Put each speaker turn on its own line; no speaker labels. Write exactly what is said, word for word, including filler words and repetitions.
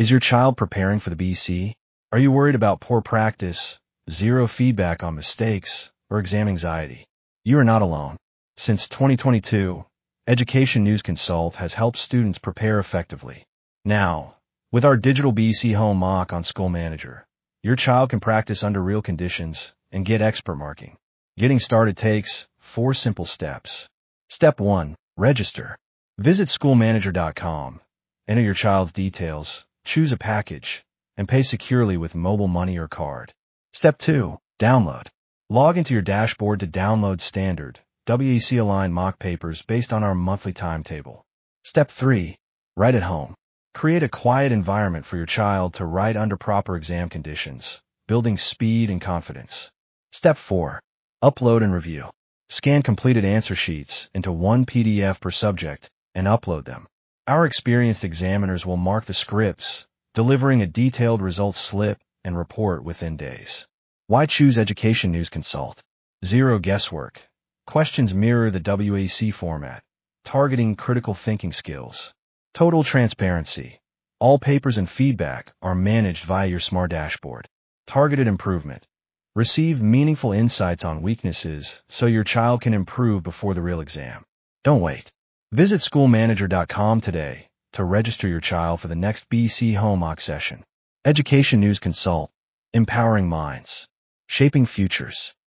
Is your child preparing for the B C? Are you worried about poor practice, zero feedback on mistakes, or exam anxiety? You are not alone. Since twenty twenty-two, Education News Consult has helped students prepare effectively. Now, with our digital B C home mock on School Manager, your child can practice under real conditions and get expert marking. Getting started takes four simple steps. Step one. Register. Visit school manager dot com, enter your child's details, choose a package, and pay securely with mobile money or card. Step two. Download. Log into your dashboard to download standard, W A C-aligned mock papers based on our monthly timetable. Step three. Write at home. Create a quiet environment for your child to write under proper exam conditions, building speed and confidence. Step four. Upload and review. Scan completed answer sheets into one P D F per subject and upload them. Our experienced examiners will mark the scripts, delivering a detailed results slip and report within days. Why choose Education News Consult? Zero guesswork. Questions mirror the W A C format, targeting critical thinking skills. Total transparency. All papers and feedback are managed via your smart dashboard. Targeted improvement. Receive meaningful insights on weaknesses so your child can improve before the real exam. Don't wait. Visit school manager dot com today to register your child for the next B C home mock session. Education News Consult. Empowering minds. Shaping futures.